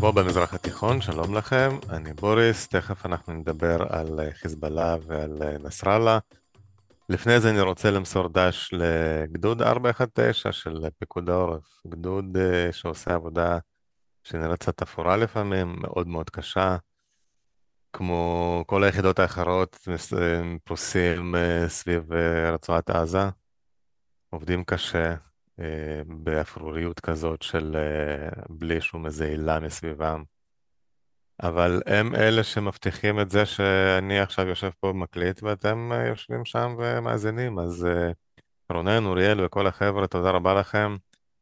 פה במזרח התיכון, שלום לכם, אני בוריס, תכף אנחנו נדבר על חיזבאללה ועל נסראללה. לפני זה אני רוצה למסור דש לגדוד 419 של פיקוד העורף, גדוד שעושה עבודה שנראית קצת אפורה לפעמים, מאוד מאוד קשה, כמו כל היחידות האחרות, פרוסים סביב רצועת עזה, עובדים קשה, באפרוריות כזאת של בלי שום איזה עילה מסביבם. אבל הם אלה שמבטיחים את זה שאני עכשיו יושב פה ומקליט ואתם יושבים שם ומאזינים, אז רונן, אוריאל וכל החבר'ה, תודה רבה לכם,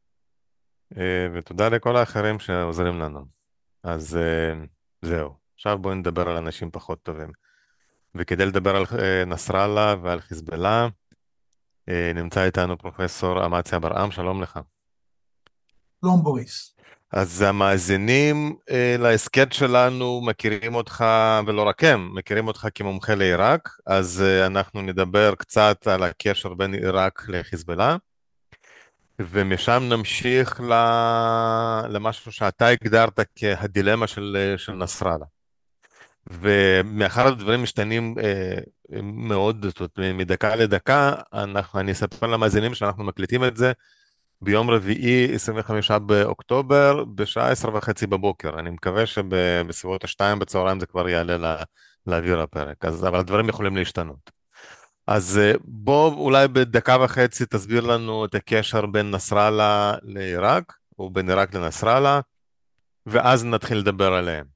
ותודה לכל האחרים שעוזרים לנו. אז זהו, עכשיו בואו נדבר על אנשים פחות טובים. וכדי לדבר על נסראללה ועל חיזבאללה, נמצא איתנו פרופסור אמציה ברעם, שלום לך. שלום בוריס. אז המאזינים להסכת שלנו מכירים אותך, ולא רק הם, מכירים אותך כמומחה לעיראק, אז אנחנו נדבר קצת על הקשר בין עיראק לחיזבאללה, ומשם נמשיך למשהו שאתה הגדרת כהדילמה של נסראללה. ומאחר הדברים משתנים מאוד, זאת אומרת, מדקה לדקה, אני אספר למאזינים שאנחנו מקליטים את זה, ביום רביעי, 25 באוקטובר, בשעה 10:30 בבוקר. אני מקווה שבסביבות השתיים בצהריים זה כבר יעלה לאוויר הפרק, אבל הדברים יכולים להשתנות. אז בוא אולי בדקה וחצי תסביר לנו את הקשר בין נסראללה לעיראק, או בין עיראק לנסראללה, ואז נתחיל לדבר עליהם.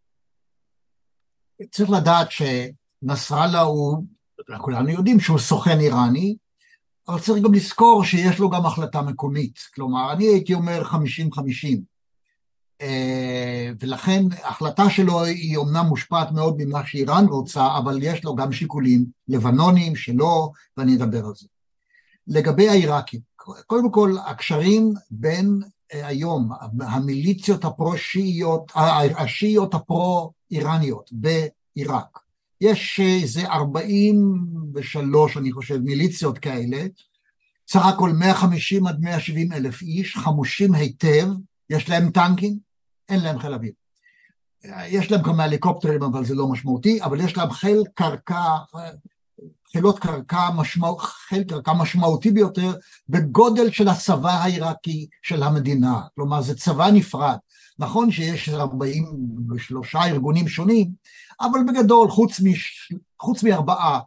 צריך לדעת שנסראללה הוא, כולנו יודעים שהוא סוכן איראני, אבל צריך גם לזכור שיש לו גם החלטה מקומית. כלומר, אני הייתי אומר 50-50. ולכן ההחלטה שלו היא אומנם מושפעת מאוד ממה שאיראן רוצה, אבל יש לו גם שיקולים לבנונים שלו, ואני אדבר על זה. לגבי העיראקים, קודם כל, הקשרים בין היום, המיליציות הפרו-שיעיות, השיעיות הפרו-איראניות בעיראק, יש איזה 43, אני חושב, מיליציות כאלה, סך הכל 150 עד 170 אלף איש, חמושים היטב, יש להם טנקים, אין להם חיל אוויר. יש להם כמה הליקופטרים, אבל זה לא משמעותי, אבל יש להם חיל קרקע משמעותי ביותר, בגודל של הצבא העיראקי של המדינה. כלומר, זה צבא נפרד. נכון שיש 43 ארגונים שונים, אבל בגדול, חוץ מארבעה,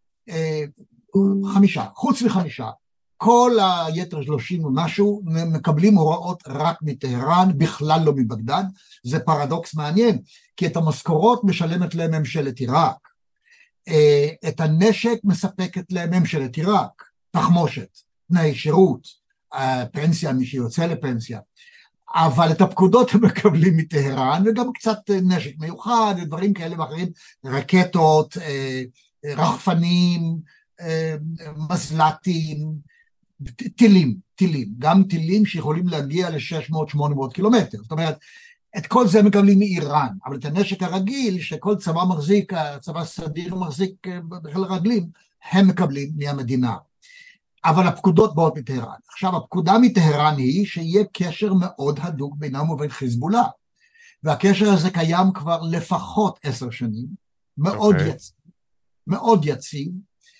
חוץ מחמישה, כל היתר 30 ומשהו מקבלים הוראות רק מטהרן, בכלל לא מבגדד. זה פרדוקס מעניין, כי את המשכורות משלמת להם ממשלת עיראק, את הנשק מספקת להם ממשלת עיראק, תחמושת, תנאי שירות, פנסיה, מי שיוצא לפנסיה, אבל את הפקודות הם מקבלים מטהרן, וגם קצת נשק מיוחד, דברים כאלה ואחרים, רקטות, רחפנים, מזל"טים, טילים, גם טילים שיכולים להגיע ל-600-800 קילומטר, זאת אומרת, את כל זה מקבלים מאיראן, אבל את הנשק הרגיל שכל צבא מחזיק, הצבא סדיר מחזיק בחיל רגלים, הם מקבלים מהמדינה. אבל הפקודות באות מטהרן. עכשיו, הפקודה מטהרן היא שיהיה קשר מאוד הדוק בינם ובין חיזבאללה, והקשר הזה קיים כבר לפחות 10 שנים, מאוד יציב,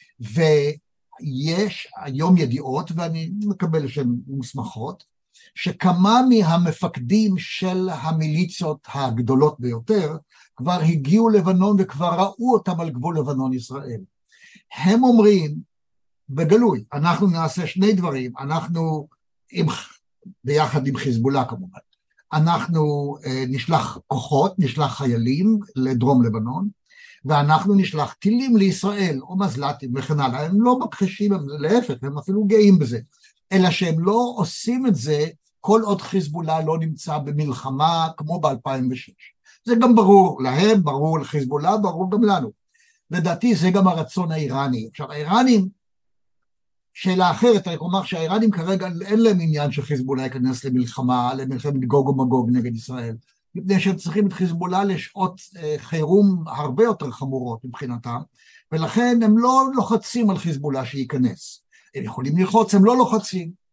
ויש היום ידיעות, ואני מקבל שהן מוסמכות, שכמה מהמפקדים של המיליציות הגדולות ביותר כבר הגיעו לבנון וכבר ראו אותם על גבול לבנון-ישראל. הם אומרים בגלוי, אנחנו נעשה שני דברים, אנחנו ביחד עם חיזבאללה כמובן, אנחנו נשלח כוחות, נשלח חיילים לדרום לבנון, ואנחנו נשלח טילים לישראל, או מזל"טים וכן הלאה. הם לא מכחישים, להפך, הם אפילו גאים בזה, אלא שהם לא עושים את זה כל עוד חיזבאללה לא נמצא במלחמה כמו ב-2006. זה גם ברור להם, ברור לחיזבאללה, ברור גם לנו. לדעתי זה גם הרצון האיראני. עכשיו, האיראנים, שאלה אחרת, אני אומר שהאיראנים כרגע אין להם עניין שחיזבאללה ייכנס למלחמה, למלחמת גוג ומגוג נגד ישראל, מפני שהם צריכים את חיזבאללה לשעות חירום הרבה יותר חמורות מבחינתם, ולכן הם לא לוחצים על חיזבאללה שייכנס. הם יכולים ללחוץ, הם לא לוחצים.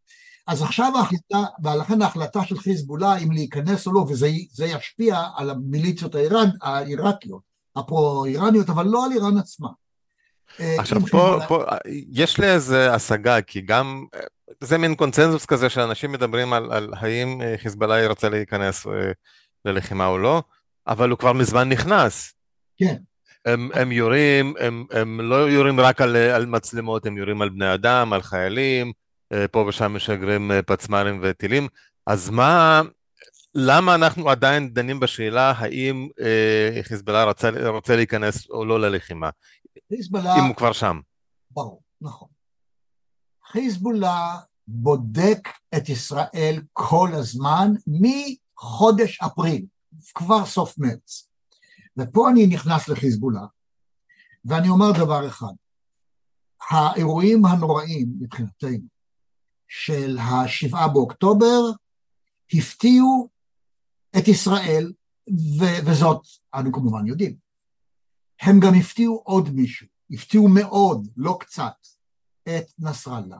אז עכשיו ההחלטה, ולכן ההחלטה של חיזבאללה אם להיכנס או לא, וזה ישפיע על המיליציות העיראקיות, הפרו-איראניות, אבל לא על איראן עצמה. עכשיו פה יש לי איזה השגה, כי גם זה מין קונצנזוס כזה שאנשים מדברים על האם חיזבאללה ירצה להיכנס ללחימה או לא, אבל הוא כבר מזמן נכנס. כן. הם יורים, הם לא יורים רק על מצלמות, הם יורים על בני אדם, על חיילים, פה ושם משגרים פצמ"רים וטילים. אז למה אנחנו עדיין דנים בשאלה האם חיזבאללה רוצה להיכנס או לא ללחימה? חיזבאללה, אם הוא כבר שם. ברור, נכון. חיזבאללה בודק את ישראל כל הזמן מחודש אפריל, כבר סוף מרץ. ופה אני נכנס לחיזבאללה, ואני אומר דבר אחד, האירועים הנוראים מבחינתנו של ה7 באוקטובר הפתיעו את ישראל, וזאת אנו כמובן יודעים. הם גם הפתיעו עוד מישהו, הפתיעו מאוד, לא קצת, את נסראללה.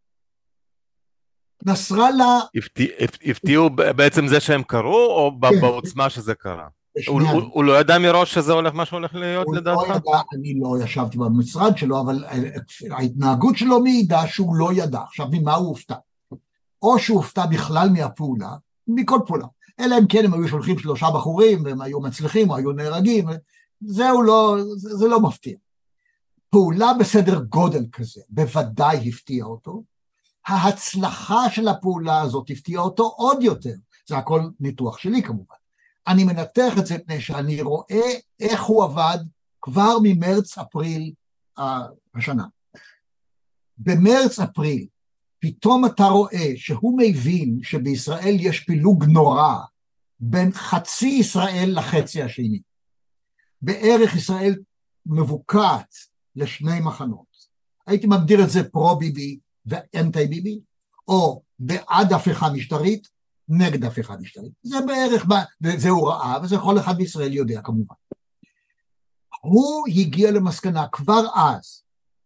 נסראללה... הפתיעו בעצם זה שהם קרו, או בעוצמה שזה קרה? הוא לא ידע מראש שזה הולך, מה שהולך להיות לדעתך? הוא לא ידע, אני לא ישבתי במשרד שלו, אבל ההתנהגות שלו מעידה שהוא לא ידע. עכשיו, ממה הוא הופתע? או שהוא הופתע בכלל מהפעולה, מכל פעולה. אלא אם כן הם היו שולחים 3 בחורים, והם היו מצליחים, או היו נהרגים, זה לא מפתיע. פעולה בסדר גודל כזה, בוודאי הפתיע אותו. ההצלחה של הפעולה הזאת הפתיעה אותו עוד יותר. זה הכל ניתוח שלי כמובן. אני מנתח את זה מפני שאני רואה איך הוא עבד כבר ממרץ-אפריל השנה. במרץ-אפריל, פתאום אתה רואה שהוא מבין שבישראל יש פילוג נורא בין חצי ישראל לחצי השני. בערך ישראל מבוקעת לשני מחנות. הייתי מגדיר את זה פרו-ביבי ואנטי ביבי, או בעד הפיכה משטרית, נגד הפיכה משטרית. זה בערך, וזה הוא ראה, וזה כל אחד בישראל יודע כמובן. הוא הגיע למסקנה כבר אז,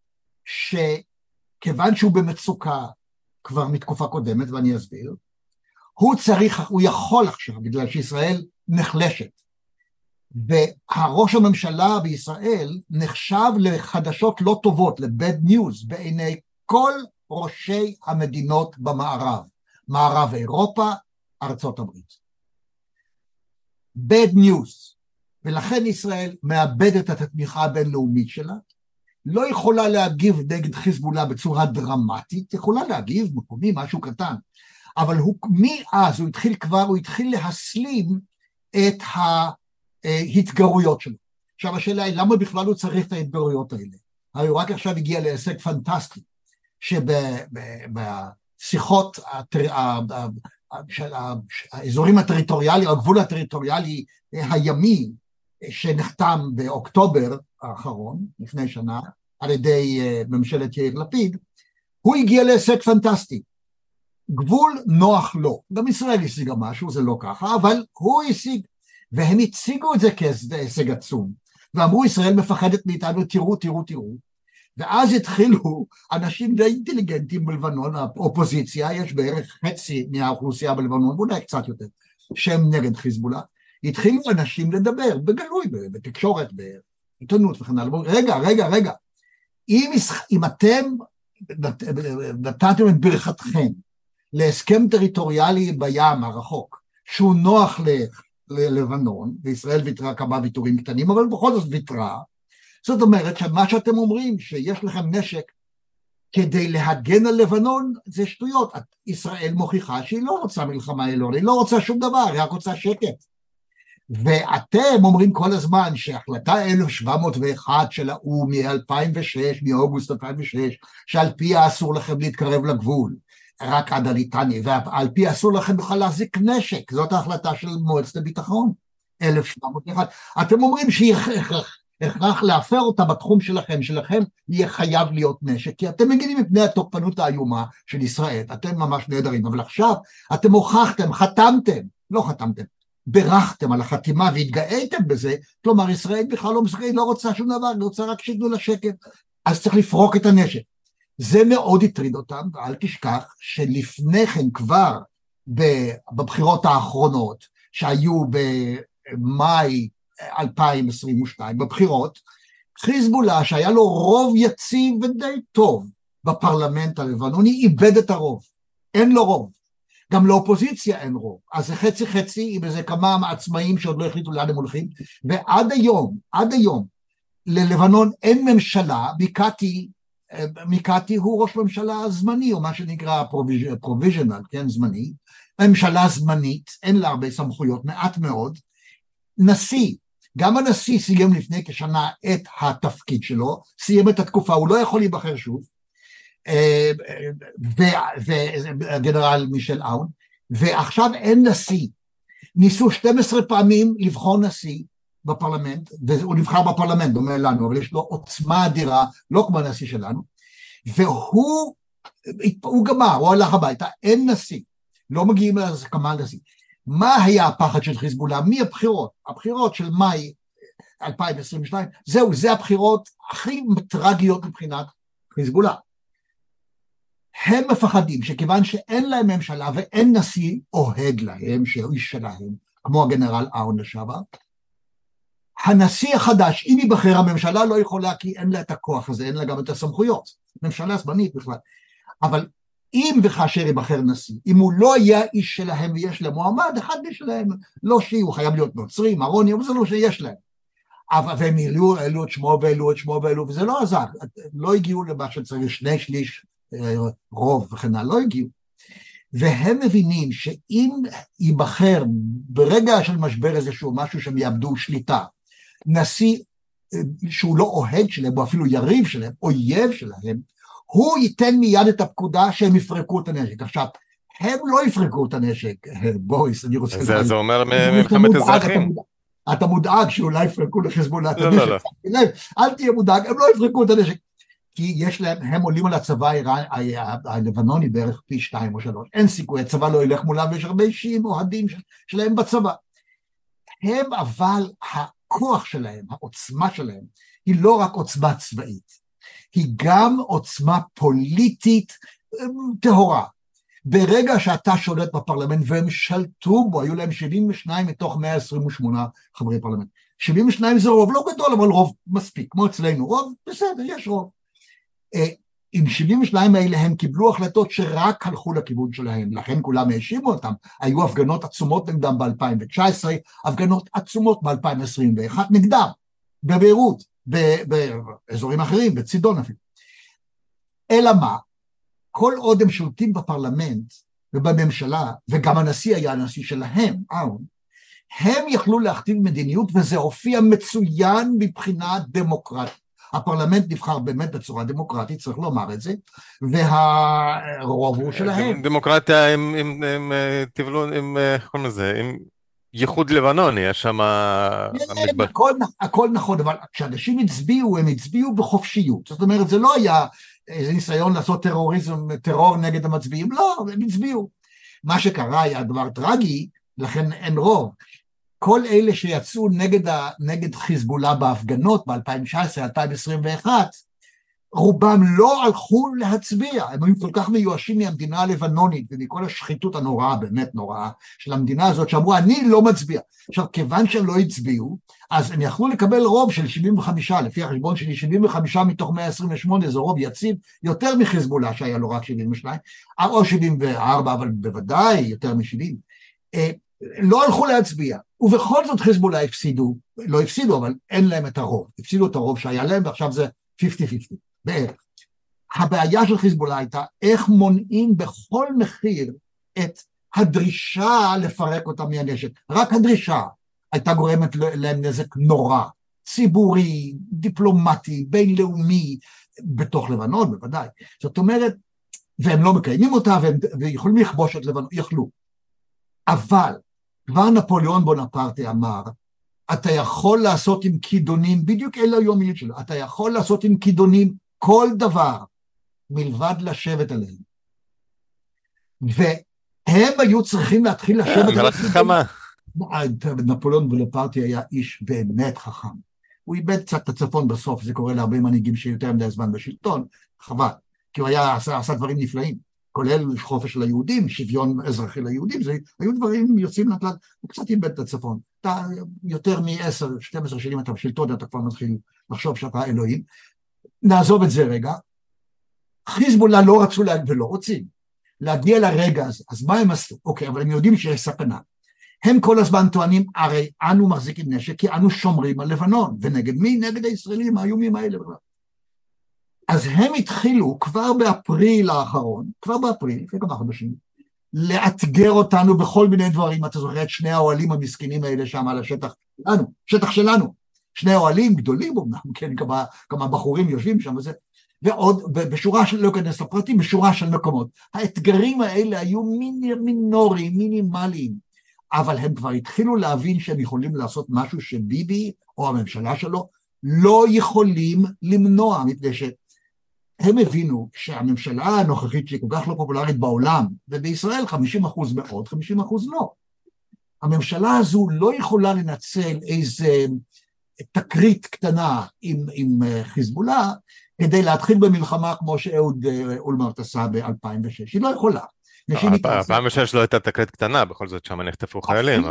שכיוון שהוא במצוקה כבר מתקופה קודמת, ואני אסביר, הוא יכול עכשיו, בגלל שישראל נחלשת, והראש הממשלה בישראל נחשב לחדשות לא טובות, ל-bad news, בעיני כל ראשי המדינות במערב, מערב אירופה, ארצות הברית. bad news, ולכן ישראל מאבדת את התמיכה הבינלאומית שלה, לא יכולה להגיב נגד חיזבאללה בצורה דרמטית, יכולה להגיב מקומי, משהו קטן, אבל מאז הוא התחיל להסלים את ההתגרויות שלו. עכשיו השאלה היא, למה בכלל הוא צריך את ההתגרויות האלה? הרי הוא רק עכשיו הגיע להישג פנטסטי, שבשיחות של האזורים הטריטוריאליים, הגבול הטריטוריאלי הימי, שנחתם באוקטובר האחרון, לפני שנה, על ידי ממשלת יאיר לפיד, הוא הגיע להישג פנטסטי. גבול נוח לו. גם ישראל השיגה משהו, זה לא ככה, אבל הוא השיג, והם הציגו את זה כהישג עצום, ואמרו ישראל מפחדת מאיתנו, תראו, תראו, תראו, ואז התחילו אנשים די אינטליגנטים בלבנון, האופוזיציה, יש בערך חצי מהאוכלוסייה בלבנון, ואולי קצת יותר, שהם נגד חיזבאללה, התחילו אנשים לדבר, בגלוי, בתקשורת, בעיתונות וכן הלאה, רגע, אם אתם נתתם את ברכתכם להסכם טריטוריאלי בים הרחוק, שהוא נוח ללבנון, וישראל ויתרה כמה ויתורים קטנים, אבל בכל זאת ויתרה, זאת אומרת שמה שאתם אומרים, שיש לכם נשק כדי להגן על לבנון, זה שטויות. ישראל מוכיחה שהיא לא רוצה מלחמה אלון, היא לא רוצה שום דבר, היא רק רוצה שקט. ואתם אומרים כל הזמן שהחלטה 1701 של האו"ם מ-2006, מאוגוסט 2006, שעל פיה אסור לכם להתקרב לגבול, רק עד הליטני, ועל פיה אסור לכם בכלל להחזיק נשק, זאת ההחלטה של מועצת הביטחון, 1701. אתם אומרים שהיא הכרח להפר אותה בתחום שלכם יהיה חייב להיות נשק, כי אתם מגינים מפני התוקפנות האיומה של ישראל, אתם ממש נהדרים, אבל עכשיו אתם הוכחתם, חתמתם, ברכתם על החתימה והתגאיתם בזה, כלומר ישראל בכלל לא רוצה שום דבר, היא רוצה רק שיתנו לה שקט, אז צריך לפרוק את הנשק. זה מאוד הטריד אותם, ואל תשכח שלפני כן כבר בבחירות האחרונות, שהיו במאי 2022, בבחירות, חיזבאללה, שהיה לו רוב יציב ודי טוב בפרלמנט הלבנוני, איבד את הרוב. אין לו רוב. גם לאופוזיציה אין רוב. אז זה חצי חצי, עם איזה כמה עצמאים שעוד לא החליטו לאן הם הולכים, ועד היום, ללבנון אין ממשלה, מיקאתי הוא ראש ממשלה זמני, או מה שנקרא פרוביז'נל, כן, זמני, ממשלה זמנית, אין לה הרבה סמכויות, מעט מאוד, נשיא, גם הנשיא סיים לפני כשנה את התפקיד שלו, סיים את התקופה, הוא לא יכול להיבחר שוב, וגנרל מישל און, ועכשיו אין נשיא, ניסו 12 פעמים לבחור נשיא בפרלמנט, והוא נבחר בפרלמנט, דומה לנו, אבל יש לו עוצמה אדירה, לא כמו הנשיא שלנו, והוא גמר, הוא הלך הביתה, אין נשיא, לא מגיעים להסכמה לנשיא. מה היה הפחד של חיזבאללה? מהבחירות? הבחירות של מאי 2022, זה הבחירות הכי טרגיות מבחינת חיזבאללה. הם מפחדים שכיוון שאין להם ממשלה ואין נשיא אוהד להם, שהוא איש שלהם, כמו הגנרל און לשעבר, הנשיא החדש, אם ייבחר הממשלה לא יכולה, כי אין לה את הכוח הזה, אין לה גם את הסמכויות, ממשלה זמנית בכלל. אבל אם וכאשר ייבחר נשיא, אם הוא לא היה איש שלהם ויש להם מועמד, אחד משלהם, לא שהוא חייב להיות נוצרי, מרוני, אבל זה לא שיש להם. והם העלו את שמו והעלו, וזה לא עזר, לא הגיעו למה שצריך 2/3 רוב וכן הלאה, לא הגיעו. והם מבינים שאם ייבחר ברגע של משבר איזשהו משהו שהם יאבדו שליטה, נשיא שהוא לא אוהד שלהם, או אפילו יריב שלהם, אויב שלהם, הוא ייתן מיד את הפקודה שהם יפרקו את הנשק. עכשיו, הם לא יפרקו את הנשק, בוריס, אני רוצה... זה אומר מלחמת אזרחים. אתה מודאג שאולי יפרקו לחיזבאללה את הנשק. לא. אל תהיה מודאג, הם לא יפרקו את הנשק. כי יש להם, הם עולים על הצבא הלבנוני בערך פי 2 או 3. אין סיכוי, הצבא לא ילך מולם, ויש הרבה אישים אוהדים שלהם בצבא. הם אבל הכוח שלהם, העוצמה שלהם, היא לא רק עוצמה צבאית, היא גם עוצמה פוליטית טהורה. ברגע שאתה שולט בפרלמנט, והם שלטו בו, היו להם 72 מתוך 128 חברי פרלמנט. 72 זה רוב, לא גדול, אבל רוב מספיק, כמו אצלנו, רוב, בסדר, יש רוב. עם 72 האלה הם קיבלו החלטות שרק הלכו לכיוון שלהם, לכן כולם האשימו אותם, היו הפגנות עצומות נגדם ב-2019, הפגנות עצומות ב-2021 נגדם, בביירות, באזורים אחרים, בצידון אפילו. אלא מה? כל עוד הם שולטים בפרלמנט ובממשלה, וגם הנשיא היה הנשיא שלהם, הם יכלו להכתיב מדיניות, וזה הופיע מצוין מבחינה דמוקרטית. הפרלמנט נבחר באמת בצורה דמוקרטית, צריך לומר את זה, והרוב הוא שלהם. דמוקרטיה עם ייחוד לבנוני, יש שם... הכל נכון, אבל כשאנשים הצביעו, הם הצביעו בחופשיות. זאת אומרת, זה לא היה איזה ניסיון לעשות טרור נגד המצביעים, לא, הם הצביעו. מה שקרה היה דבר טרגי, לכן אין רוב. כל אלה שיצאו נגד חיזבאללה בהפגנות ב-2019-2021, רובם לא הלכו להצביע, הם היו כל כך מיואשים מהמדינה הלבנונית, ומכל השחיתות הנוראה, באמת נוראה, של המדינה הזאת, שאמרו, אני לא מצביע. עכשיו, כיוון שהם לא הצביעו, אז הם יכלו לקבל רוב של 75, לפי החשבון שלי, 75 מתוך 128, זה רוב יציב, יותר מחיזבאללה, שהיה לו רק 72, או 74, אבל בוודאי יותר מ-70. לא הלכו להצביע, ובכל זאת חיזבאללה הפסידו, לא הפסידו, אבל אין להם את הרוב, הפסידו את הרוב שהיה להם, ועכשיו זה 50-50, בערך. הבעיה של חיזבאללה הייתה, איך מונעים בכל מחיר את הדרישה לפרק אותם מהנשק, רק הדרישה הייתה גורמת להם נזק נורא, ציבורי, דיפלומטי, בינלאומי, בתוך לבנון בוודאי, זאת אומרת, והם לא מקיימים אותה, ויכולים לכבוש את לבנון, יכלו. אבל כבר נפוליאון בונפרטה אמר, אתה יכול לעשות עם כידונים, בדיוק אלה היו המילים שלו, אתה יכול לעשות עם כידונים כל דבר, מלבד לשבת עליהם. והם היו צריכים להתחיל לשבת עליהם. נפוליאון בונפרטה היה איש באמת חכם. הוא איבד קצת את הצפון בסוף, זה קורה להרבה מנהיגים שיותר מדי זמן בשלטון, חבל. כי הוא עשה דברים נפלאים, כולל חופש ליהודים, שוויון אזרחי ליהודים, זה היו דברים יוצאים לכלל, הוא קצת איבד את הצפון. אתה יותר מ-10-12 שנים אתה בשלטון, אתה כבר מתחיל לחשוב שאתה אלוהים. נעזוב את זה רגע. חיזבאללה לא רצו ולא רוצים להגיע לרגע הזה, אז מה הם עשו? אוקיי, אבל הם יודעים שיש סכנה. הם כל הזמן טוענים, הרי אנו מחזיקים נשק, כי אנו שומרים על לבנון, ונגד מי? נגד הישראלים, האיומים האלה. אז הם התחילו כבר באפריל האחרון, כבר באפריל, לפני כמה חודשים, לאתגר אותנו בכל מיני דברים. אתה זוכר את שני האוהלים המסכנים האלה שם על השטח שלנו, שטח שלנו, שני אוהלים גדולים, כן, כמה בחורים יושבים שם וזה, ועוד בשורה של, לא כנס לפרטים, בשורה של מקומות. האתגרים האלה היו מינוריים, מינימליים, אבל הם כבר התחילו להבין שהם יכולים לעשות משהו שביבי או הממשלה שלו לא יכולים למנוע, מפני שהם הבינו שהממשלה הנוכחית שהיא כל כך לא פופולרית בעולם, ובישראל 50% מאוד, 50% לא. הממשלה הזו לא יכולה לנצל איזה תקרית קטנה עם חיזבאללה, כדי להתחיל במלחמה כמו שאהוד אולמרט עשה ב-2006. היא לא יכולה. 2006 לא הייתה תקרית קטנה, בכל זאת שם נחטפו חיילים.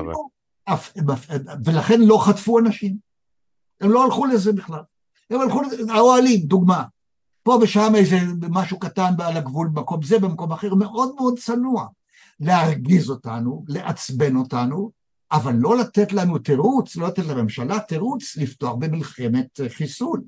ולכן לא חטפו אנשים. הם לא הלכו לזה בכלל. הם הלכו האוהלים, דוגמה. פה ושם איזה משהו קטן על הגבול, במקום זה, במקום אחר, מאוד מאוד צנוע. להרגיז אותנו, לעצבן אותנו, אבל לא לתת לנו תירוץ, לא לתת לממשלה תירוץ לפתוח במלחמת חיסול.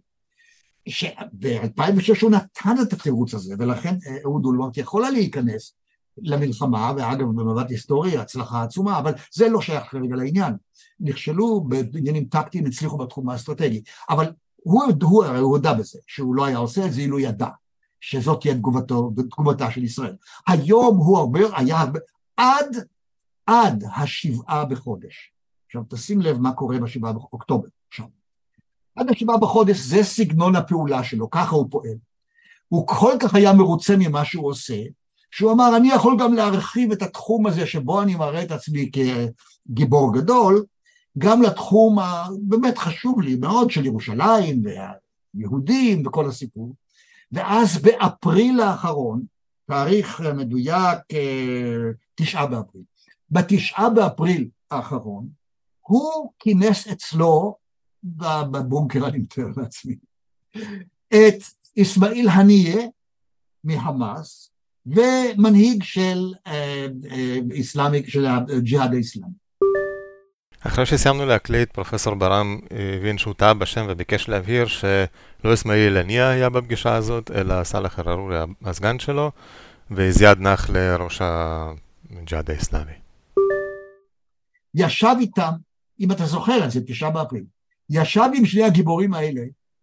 שב-2006 הוא נתן את התירוץ הזה, ולכן אהוד אולמרט יכולה להיכנס למלחמה, ואגב במבט היסטורי, הצלחה עצומה, אבל זה לא שייך כרגע לעניין. נכשלו בעניינים טקטיים, הצליחו בתחום האסטרטגי, אבל הוא הודע בזה, שהוא לא היה עושה את זה, אילו ידע, שזאת תהיה תגובתה של ישראל. היום הוא היה עד השבעה בחודש. עכשיו תשים לב מה קורה בשבעה באוקטובר, עכשיו. עד השבעה בחודש זה סגנון הפעולה שלו, ככה הוא פועל. הוא כל כך היה מרוצה ממה שהוא עושה, שהוא אמר, אני יכול גם להרחיב את התחום הזה שבו אני מראה את עצמי כגיבור גדול, גם לתחום הבאמת חשוב לי מאוד של ירושלים והיהודים וכל הסיפור. ואז באפריל האחרון, תאריך מדויק 9 באפריל, ב9 באפריל האחרון, הוא כינס אצלו, בבונקר אני מתאר לעצמי, את אסמאעיל הנייה מחמאס, ומנהיג של הג'יהאד האסלאמי. אחרי שסיימנו להקליט, פרופסור ברם הבין שהוא טעה בשם וביקש להבהיר שלא אסמאעיל הנייה היה בפגישה הזאת, אלא סלאח אל-עארורי הסגן שלו, וזיאד נחלה ראש הג'יהאד האסלאמי. ישב איתם, אם אתה זוכר את זה, 9 באפריל, ישב עם שני הגיבורים האלה,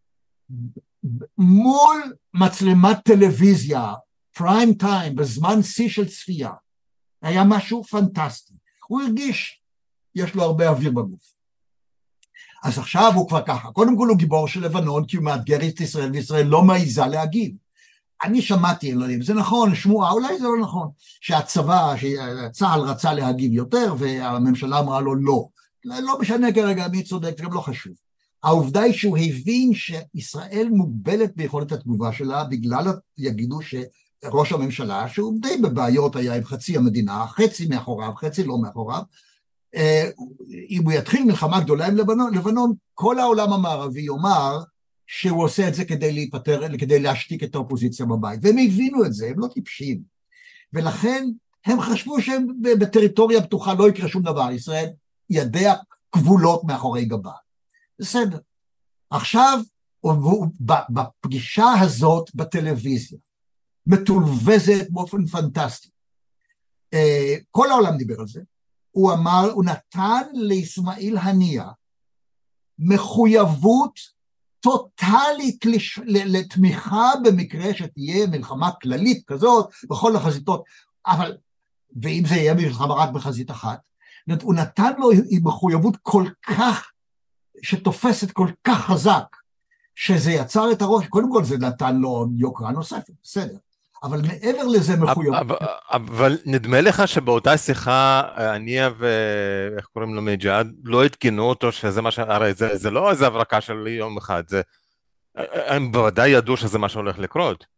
מול מצלמת טלוויזיה, פריים טיים, בזמן שיא של צפייה. היה משהו פנטסטי. הוא הרגיש, יש לו הרבה אוויר בגוף. אז עכשיו הוא כבר ככה, קודם כל הוא גיבור של לבנון, כי הוא מאתגר את ישראל, וישראל לא מעיזה להגיב. אני שמעתי, לא יודעים, זה נכון, שמועה, אולי זה לא נכון, שהצה"ל רצה להגיב יותר, והממשלה אמרה לו לא. לא משנה כרגע מי צודק, זה גם לא חשוב. העובדה היא שהוא הבין שישראל מוגבלת ביכולת התגובה שלה, בגלל יגידו שראש הממשלה, שהוא די בבעיות היה עם חצי המדינה, חצי מאחוריו, חצי לא מאחוריו, אם הוא יתחיל מלחמה גדולה עם לבנון, כל העולם המערבי יאמר שהוא עושה את זה כדי להשתיק את האופוזיציה בבית, והם הבינו את זה, הם לא טיפשים, ולכן הם חשבו שהם בטריטוריה פתוחה לא יקרה שום דבר, ישראל ידיה כבולות מאחורי גבה. בסדר. עכשיו, בפגישה הזאת בטלוויזיה, מתולבזת באופן פנטסטי, כל העולם דיבר על זה, הוא אמר, הוא נתן לאסמאעיל הנייה מחויבות טוטלית לתמיכה במקרה שתהיה מלחמה כללית כזאת, בכל החזיתות, אבל, ואם זה יהיה מלחמה רק בחזית אחת, הוא נתן לו מחויבות כל כך, שתופסת כל כך חזק, שזה יצר את הראש, קודם כל זה נתן לו יוקרה נוספת, בסדר, אבל מעבר לזה מחויבות. אבל נדמה לך שבאותה שיחה, הנייה ואיך קוראים לו מג'יהאד, לא התקינו אותו שזה מה הרי זה לא איזה הברקה של יום אחד, הם בוודאי ידעו שזה מה שהולך לקרות.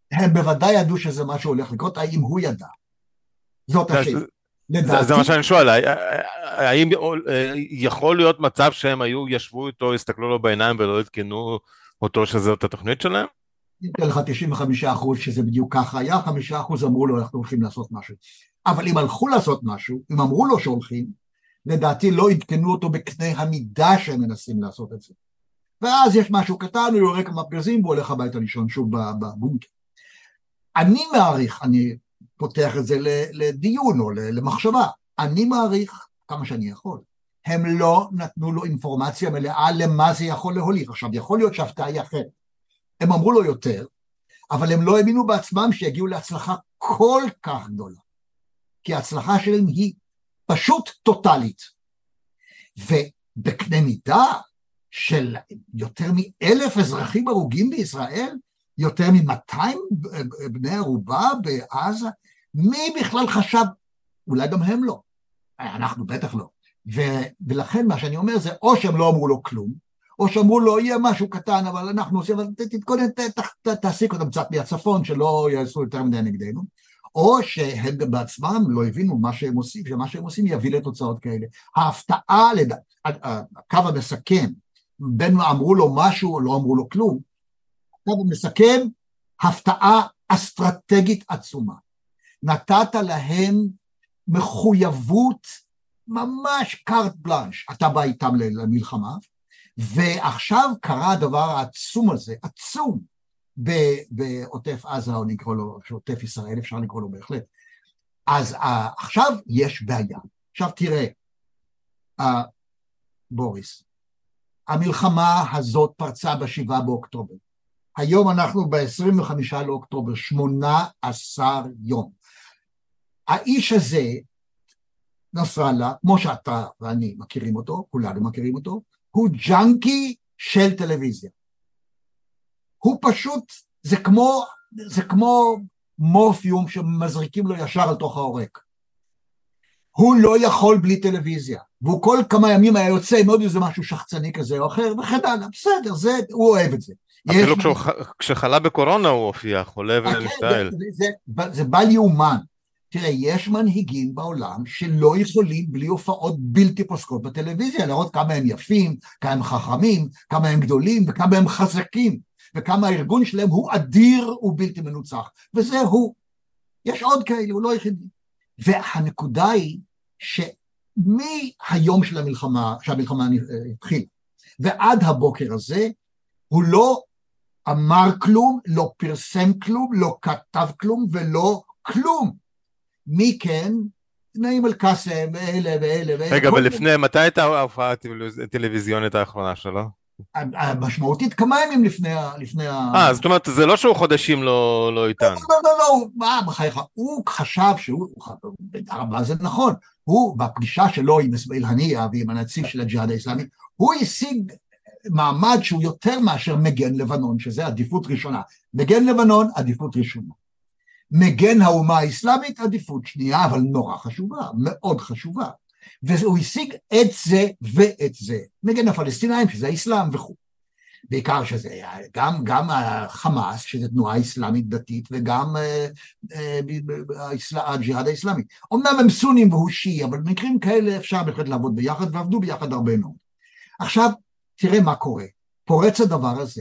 הם בוודאי ידעו שזה מה שהולך לקרות, האם הוא ידע? זאת השאלה. זה מה שאני שואל, האם יכול להיות מצב שהם ישבו איתו, הסתכלו לו בעיניים ולא עדכנו אותו שזאת התוכנית שלהם? אני אתן לך 95% שזה בדיוק ככה היה, 5% אמרו לו אנחנו הולכים לעשות משהו. אבל אם הלכו לעשות משהו, אם אמרו לו שהולכים, לדעתי לא עדכנו אותו בקנה המידה שהם מנסים לעשות את זה. ואז יש משהו קטן, הוא יורק כמה פגזים והוא הולך הביתה לישון שוב בבונקר. אני מעריך, אני פותח את זה לדיון או למחשבה, אני מעריך כמה שאני יכול. הם לא נתנו לו אינפורמציה מלאה למה זה יכול להוליך. עכשיו, יכול להיות שההפתעה היא אחרת. הם אמרו לו יותר, אבל הם לא האמינו בעצמם שיגיעו להצלחה כל כך גדולה. כי ההצלחה שלהם היא פשוט טוטלית. ובקנה מידה של יותר מ1,000 אזרחים הרוגים בישראל, יותר מ200 בני ערובה בעזה, מי בכלל חשב? אולי גם הם לא. אנחנו בטח לא. ולכן מה שאני אומר זה, או שהם לא אמרו לו כלום, או שאמרו לו, יהיה משהו קטן, אבל אנחנו עושים, תתכונן, תעסיק אותם קצת מהצפון, שלא יעשו יותר מדי נגדנו, או שהם גם בעצמם לא הבינו מה שהם עושים, שמה שהם עושים יביא לתוצאות כאלה. ההפתעה, הקו המסכם, בין אמרו לו משהו או לא אמרו לו כלום, הקו המסכם, הפתעה אסטרטגית עצומה. נתת להם מחויבות, ממש קארט בלנש, אתה בא איתם למלחמה, ועכשיו קרה הדבר העצום הזה, עצום, בעוטף עזה, או נקרא לו, שעוטף ישראל, אפשר לקרוא לו בהחלט. אז עכשיו יש בעיה. עכשיו תראה, בוריס, המלחמה הזאת פרצה ב7 באוקטובר. היום אנחנו ב25 לאוקטובר, 18 יום. האיש הזה, נסראללה, כמו שאתה ואני מכירים אותו, כולנו מכירים אותו, הוא ג'אנקי של טלוויזיה. הוא פשוט, זה כמו מורפיום שמזריקים לו ישר על תוך העורק. הוא לא יכול בלי טלוויזיה, והוא כל כמה ימים היה יוצא עם עוד איזה משהו שחצני כזה או אחר, וכן הלאה, בסדר, הוא אוהב את זה. אפילו כשחלה בקורונה הוא הופיע, חולה ומשתעל. זה בל יאומן. תראה, יש מנהיגים בעולם שלא יכולים בלי הופעות בלתי פוסקות בטלוויזיה, להראות כמה הם יפים, כמה הם חכמים, כמה הם גדולים וכמה הם חזקים, וכמה הארגון שלהם הוא אדיר ובלתי מנוצח. וזה הוא. יש עוד כאלה, הוא לא יחידי. והנקודה היא שמהיום של המלחמה, שהמלחמה התחילה, ועד הבוקר הזה, הוא לא אמר כלום, לא פרסם כלום, לא כתב כלום ולא כלום. מי כן? נעים אל-קאסם, ואלה ואלה. רגע, אבל מתי הייתה ההופעה הטלוויזיונית האחרונה שלו? המשמעותית כמה ימים לפני זאת אומרת, זה לא שהוא חודשים לא איתן. לא, מה בחייך? הוא חשב מה זה נכון, הוא בפגישה שלו עם אסמאעיל הנייה ועם הנציג של הג'יהאד האסלאמי, הוא השיג מעמד שהוא יותר מאשר מגן לבנון, שזה עדיפות ראשונה. מגן לבנון, עדיפות ראשונה. מגן האומה האסלאמית, עדיפות שנייה, אבל נורא חשובה, מאוד חשובה. והוא השיג את זה ואת זה. מגן הפלסטינאים, שזה האסלאם וכו'. בעיקר שזה גם החמאס, שזה תנועה אסלאמית דתית, וגם הג'יהאד האסלאמי. אמנם הם סונים והוא שיעי, אבל במקרים כאלה אפשר בהחלט לעבוד ביחד, ועבדו ביחד הרבה מאוד. עכשיו, תראה מה קורה. פורץ הדבר הזה.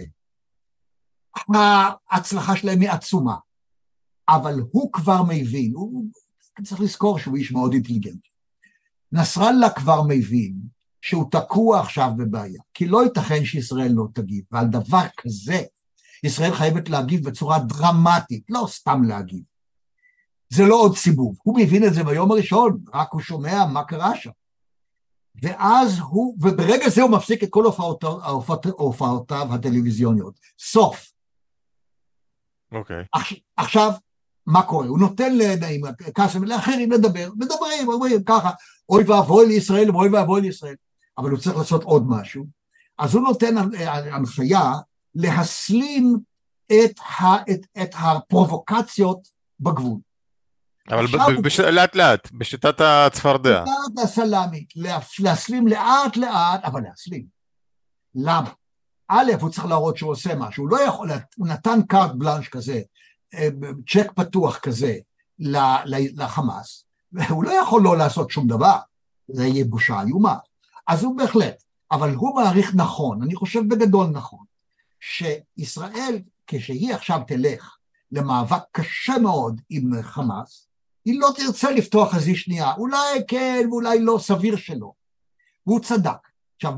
ההצלחה שלהם היא עצומה. אבל הוא כבר מבין, צריך לזכור שהוא איש מאוד אינטליגנט. נסראללה כבר מבין שהוא תקוע עכשיו בבעיה, כי לא ייתכן שישראל לא תגיב, ועל דבר כזה ישראל חייבת להגיב בצורה דרמטית, לא סתם להגיב. זה לא עוד סיבוב, הוא מבין את זה ביום הראשון, רק הוא שומע מה קרה שם. ואז וברגע זה הוא מפסיק את כל הופעותיו הטלוויזיוניות. סוף. אוקיי. עכשיו, מה קורה? הוא נותן לנעים, קאסם, לאחרים מדברים, אומרים ככה, אוי ואבוי לישראל, אוי ואבוי לישראל, אבל הוא צריך לעשות עוד משהו, אז הוא נותן הנחיה להסלים את הפרובוקציות בגבול. אבל לאט לאט, בשיטת הצפרדע. בשיטת הסלאמית, להסלים לאט לאט, אבל להסלים. למה? א', הוא צריך להראות שהוא עושה משהו, הוא לא יכול, הוא נתן קארט בלנש כזה, צ'ק פתוח כזה לחמאס, והוא לא יכול לא לעשות שום דבר, זה יהיה בושה איומה. אז הוא בהחלט, אבל הוא מעריך נכון, אני חושב בגדול נכון, שישראל, כשהיא עכשיו תלך למאבק קשה מאוד עם חמאס, היא לא תרצה לפתוח חזית שנייה, אולי כן ואולי לא, סביר שלא. והוא צדק. עכשיו,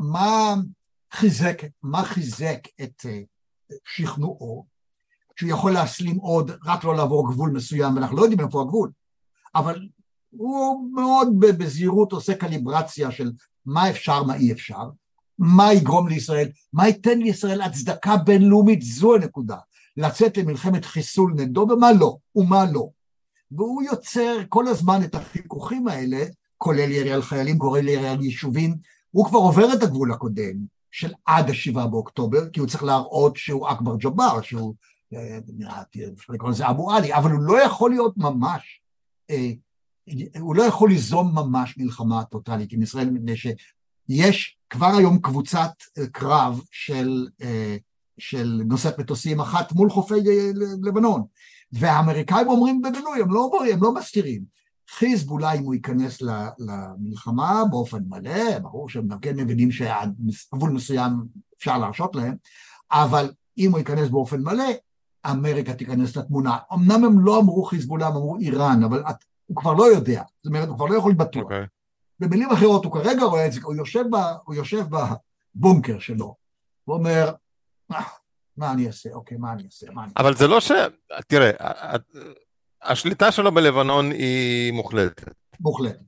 מה חיזק את שכנועו? שהוא יכול להסלים עוד, רק לא לעבור גבול מסוים, ואנחנו לא יודעים איפה הגבול, אבל הוא מאוד בזהירות עושה קליברציה של מה אפשר, מה אי אפשר, מה יגרום לישראל, מה ייתן לישראל הצדקה בינלאומית, זו הנקודה, לצאת למלחמת חיסול נגדו, ומה לא. והוא יוצר כל הזמן את החיכוכים האלה, כולל ירי על חיילים, כולל ירי על יישובים, הוא כבר עובר את הגבול הקודם, של עד 7 באוקטובר, כי הוא צריך להראות שהוא אכבר ג'בר, שהוא, אפשר לקרוא לזה אבו עלי, אבל הוא לא יכול להיות ממש, הוא לא יכול ליזום ממש מלחמה טוטלית עם ישראל, מפני שיש כבר היום קבוצת קרב של נושאת מטוסים אחת מול חופי לבנון, והאמריקאים אומרים בגלוי, הם לא מסתירים, חיזבאללה אם הוא ייכנס למלחמה באופן מלא, ברור שהם כן מבינים שהגבול מסוים אפשר להרשות להם, אבל אם הוא ייכנס באופן מלא, אמריקה תיכנס לתמונה. אמנם הם לא אמרו חיזבאללה, הם אמרו איראן, אבל הוא כבר לא יודע, זאת אומרת, הוא כבר לא יכול לבטוח. Okay. במילים אחרות, הוא כרגע רואה את זה, הוא יושב בבונקר שלו, הוא אומר, מה אני אעשה? אוקיי, מה אני אעשה? אבל זה לא תראה, השליטה שלו בלבנון היא מוחלטת. מוחלטת.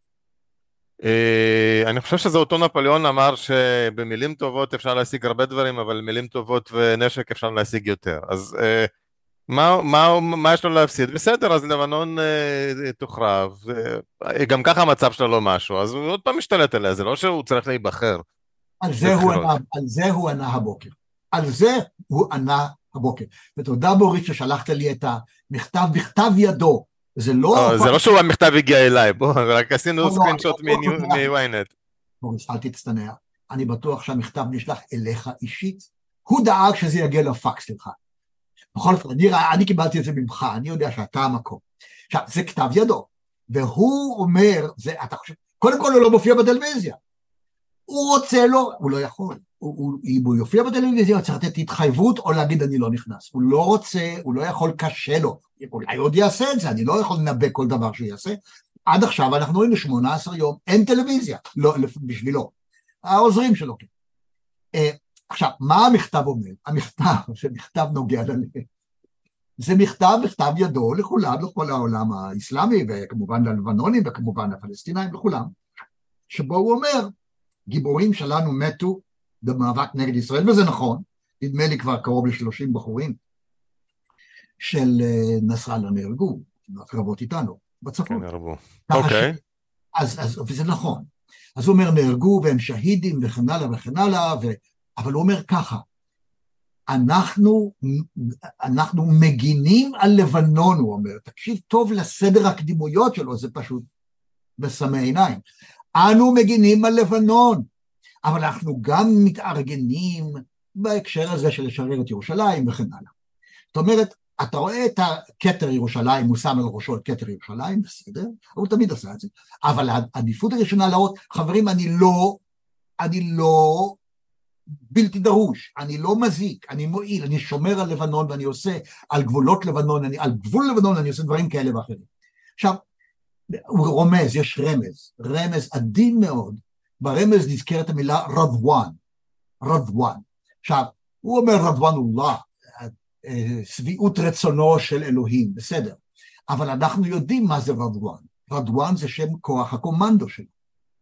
אני חושב שזה אותו נפוליאון אמר שבמילים טובות אפשר להשיג הרבה דברים, אבל מילים טובות ונשק אפשר להשיג יותר. אז מה יש לו להפסיד? בסדר, אז לבנון תוחרב, גם ככה המצב שלו לא משהו, אז הוא עוד פעם משתלט עליה, זה לא שהוא צריך להיבחר. על זה הוא ענה הבוקר. על זה הוא ענה הבוקר. ותודה בורית ששלחת לי את המכתב בכתב ידו. זה לא שהוא המכתב הגיע אליי, בוא, רק עשינו סקרינשוט מוויינט. בוריס, אל תצטנע. אני בטוח שהמכתב נשלח אליך אישית. הוא דאג שזה יגיע לפקס שלך. בכל אופן, אני קיבלתי את זה ממך, אני יודע שאתה המקום. עכשיו, זה כתב ידו. והוא אומר, אתה חושב, קודם כל הוא לא מופיע בטלוויזיה. הוא רוצה לו, הוא לא יכול. אם הוא יופיע בטלוויזיה, הוא צריך לתת התחייבות או להגיד אני לא נכנס. הוא לא רוצה, הוא לא יכול, קשה לו. אולי עוד יעשה את זה, אני לא יכול לנבא כל דבר שהוא יעשה. עד עכשיו אנחנו רואים 18 יום, אין טלוויזיה, לא, בשבילו. העוזרים שלו. עכשיו, מה המכתב אומר? המכתב, שמכתב נוגע ללב. זה מכתב ידו לכולם, לכל העולם האסלאמי, וכמובן ללבנונים, וכמובן לפלסטינאים, לכולם, שבו הוא אומר, גיבורים שלנו מתו במאבק נגד ישראל, וזה נכון, נדמה לי כבר קרוב ל30 בחורים של נסראללה נהרגו, בקרבות איתנו, בצפון. כן, נהרגו. אוקיי. וזה נכון. אז הוא אומר, נהרגו והם שהידים וכן הלאה וכן הלאה, אבל הוא אומר ככה, אנחנו מגינים על לבנון, הוא אומר, תקשיב טוב לסדר הקדימויות שלו, זה פשוט מסמא עיניים. אנו מגינים על לבנון, אבל אנחנו גם מתארגנים בהקשר הזה של לשרת את ירושלים וכן הלאה. זאת אומרת, אתה רואה את הכתר ירושלים, הוא שם על ראשו את כתר ירושלים, בסדר, הוא תמיד עשה את זה, אבל העדיפות הראשונה להראות, חברים, אני לא בלתי דרוש, אני לא מזיק, אני מועיל, אני שומר על לבנון ואני עושה על גבולות לבנון, על גבול לבנון אני עושה דברים כאלה ואחרים. עכשיו, הוא רומז, יש רמז עדין מאוד, ברמז נזכרת המילה רדואן. עכשיו, הוא אומר רדואן אללה, שביעות רצונו של אלוהים, בסדר, אבל אנחנו יודעים מה זה רדואן. רדואן זה שם כוח הקומנדו שלו.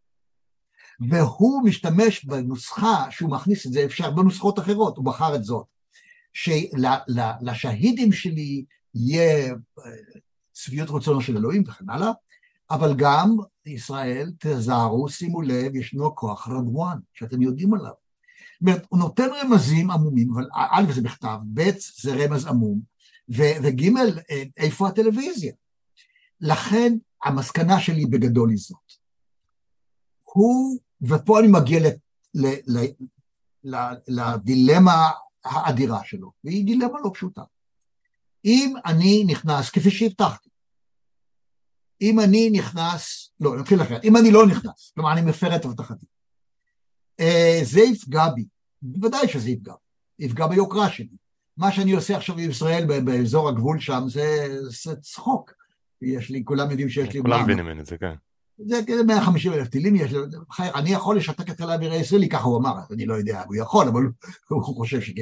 והוא משתמש בנוסחה שהוא מכניס את זה, אפשר בנוסחות אחרות, הוא בחר את זאת, שלשהידים שלי יהיה שביעות רצונו של אלוהים וכן הלאה, אבל גם ישראל, תזהרו, שימו לב, ישנו כוח רדואן, שאתם יודעים עליו. זאת אומרת, הוא נותן רמזים עמומים, אבל א' זה בכתב, ב' זה רמז עמום, וג' איפה הטלוויזיה? לכן המסקנה שלי בגדול היא זאת. ופה אני מגיע לדילמה האדירה שלו, והיא דילמה לא פשוטה. אם אני נכנס, כפי שהבטחתי, אם אני נכנס, לא, נתחיל אחרת, אם אני לא נכנס, כלומר אני מפר את הבטחתי, זה יפגע בי, בוודאי שזה יפגע ביוקרה שלי. מה שאני עושה עכשיו בישראל, באזור הגבול שם, זה צחוק. יש לי, כולם יודעים שיש לי... כולם מבינים את זה, כן. זה 150,000 טילים, אני יכול לשתק את חיל האוויר הישראלי, ככה הוא אמר, אני לא יודע, הוא יכול, אבל הוא חושב שכן.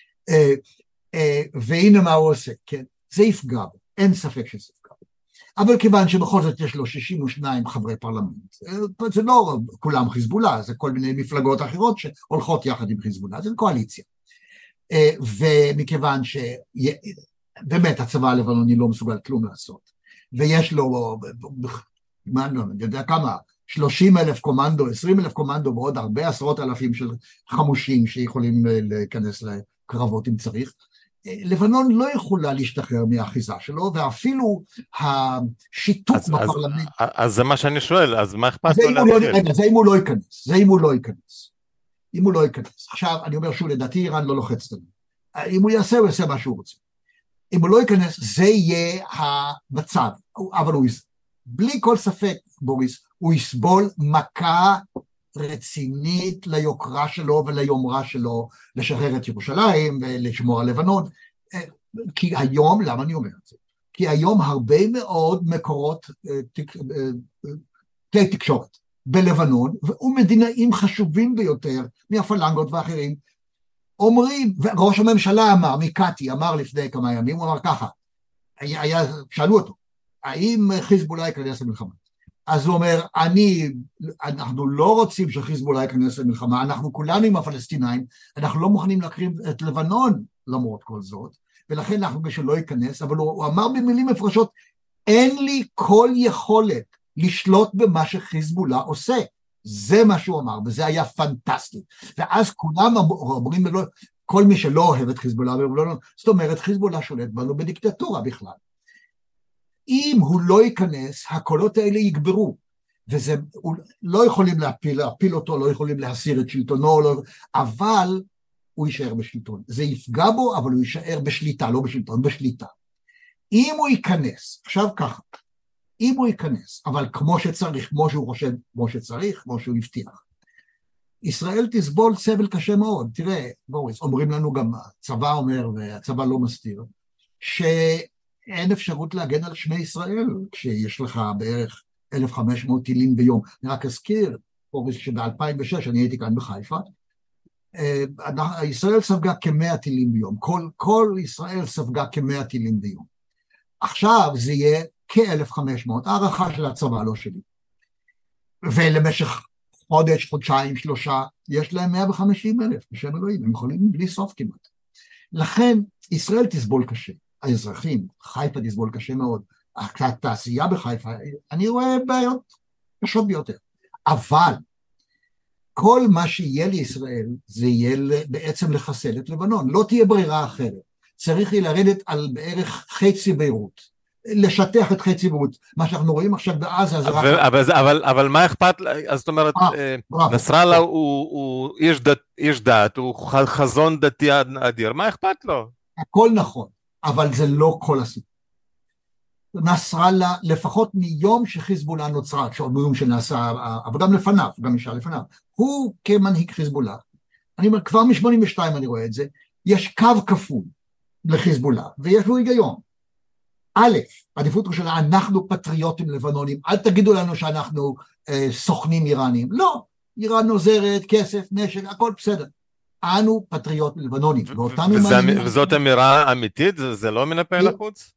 והנה מה הוא עושה, כן? זה יפגע בו, אין ספק שזה יפגע בו. אבל כיוון שבכל זאת יש לו 62 חברי פרלמנט, זה לא כולם חיזבאללה, זה כל מיני מפלגות אחרות שהולכות יחד עם חיזבאללה, זה קואליציה. ומכיוון שבאמת הצבא הלבנוני לא מסוגל כלום לעשות, ויש לו, מה לא, אני יודע כמה, 30,000 קומנדו, 20,000 קומנדו, ועוד הרבה עשרות אלפים של חמושים שיכולים להיכנס לקרבות אם צריך, לבנון לא יכולה להשתחרר מהאחיזה שלו, ואפילו השיתוק בפרלמנט. אז זה מה שאני שואל, אז מה אכפת לו להתחיל? זה אם הוא לא ייכנס, אם הוא לא ייכנס. עכשיו, אני אומר שוב, לדעתי איראן לא לוחצת עליו. אם הוא יעשה, הוא יעשה מה שהוא רוצה. אם הוא לא ייכנס, זה יהיה המצב. אבל הוא, בלי כל ספק, בוריס, הוא יסבול מכה רצינית ליוקרה שלו וליומרה שלו, לשחרר את ירושלים ולשמור על לבנון. כי היום, למה אני אומר את זה? כי היום הרבה מאוד מקורות כלי תקשורת בלבנון, ומדינאים חשובים ביותר מהפלנגות ואחרים, אומרים, וראש הממשלה אמר, מקאטי אמר לפני כמה ימים, הוא אמר ככה, שאלו אותו, האם חיזבאללה ייכנס למלחמה? אז הוא אומר, אנחנו לא רוצים שחיזבאללה ייכנס למלחמה, אנחנו כולנו עם הפלסטינאים, אנחנו לא מוכנים להקריב את לבנון למרות כל זאת, ולכן אנחנו בשלא ייכנס, אבל הוא אמר במילים מפרשות, אין לי כל יכולת לשלוט במה שחיזבאללה עושה. זה מה שהוא אמר, וזה היה פנטסטי. ואז כולם אומרים לו, כל מי שלא אוהב את חיזבאללה, זאת אומרת, חיזבאללה שולט בנו בדיקטטורה בכלל. אם הוא לא ייכנס, הקולות האלה יגברו, וזה, לא יכולים להפיל אותו, לא יכולים להסיר את שלטונו, אבל הוא יישאר בשלטון. זה יפגע בו, אבל הוא יישאר בשליטה, לא בשלטון, בשליטה. אם הוא ייכנס, עכשיו ככה, אם הוא ייכנס, אבל כמו שצריך, כמו שהוא חושב, כמו שצריך, כמו שהוא הבטיח, ישראל תסבול סבל קשה מאוד. תראה, בוריס, אומרים לנו גם, הצבא אומר, והצבא לא מסתיר, שאין אפשרות להגן על שמי ישראל, כשיש לך בערך 1,500 טילים ביום. אני רק אזכיר, בוריס, שב-2006, אני הייתי כאן בחיפה, ישראל ספגה כ100 טילים ביום, כל ישראל ספגה כ100 טילים ביום. עכשיו זה יהיה כ-1,500, הערכה של הצבא, לא שלי. ולמשך חודש, חודשיים, 3, יש להם 150,000, בשם אלוהים, הם יכולים בלי סוף כמעט. לכן, ישראל תסבול קשה, האזרחים, חיפה תסבול קשה מאוד, התעשייה בחיפה, אני רואה בעיות קשות ביותר. אבל, כל מה שיהיה לישראל, זה יהיה בעצם לחסל את לבנון, לא תהיה ברירה אחרת. צריך לרדת על בערך חצי ביירות, לשטח את חצי ביירות. מה שאנחנו רואים עכשיו בעזה זה רק... אבל מה אכפת, אז זאת אומרת, נסראללה הוא איש דת, הוא חזון דתי אדיר, מה אכפת לו? הכל נכון, אבל זה לא כל הסיפור. נסראללה, לפחות מיום שחיזבאללה נוצרה, מיום שנעשה, אבל גם לפניו, גם נשאר לפניו, הוא כמנהיג חיזבאללה, אני אומר, כבר מ-82 אני רואה את זה, יש קו כפול לחיזבאללה, ויש לו היגיון. א', עדיפות ראשונה, אנחנו פטריוטים לבנונים, אל תגידו לנו שאנחנו סוכנים איראנים, לא, איראן נוזרת, כסף, נשק, הכל בסדר. אנו פטריוטים לבנונים. וזאת אמירה אמיתית? זה לא מנפה לחוץ?